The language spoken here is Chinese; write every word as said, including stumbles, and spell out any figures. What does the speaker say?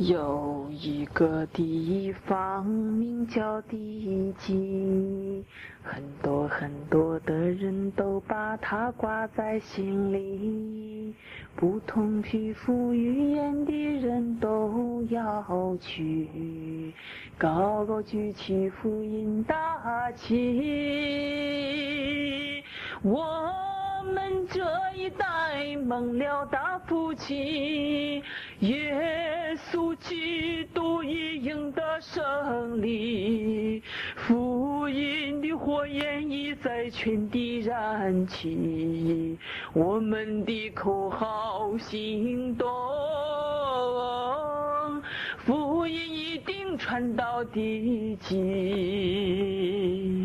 有一个地方名叫地极，很多很多的人都把它挂在心里，不同皮肤语言的人都要去，高高举起福音大旗。我们这一代蒙了大福气，耶稣基督已赢得胜利，福音的火焰已在全地燃起，我们的口号行动，福音一定传到地极。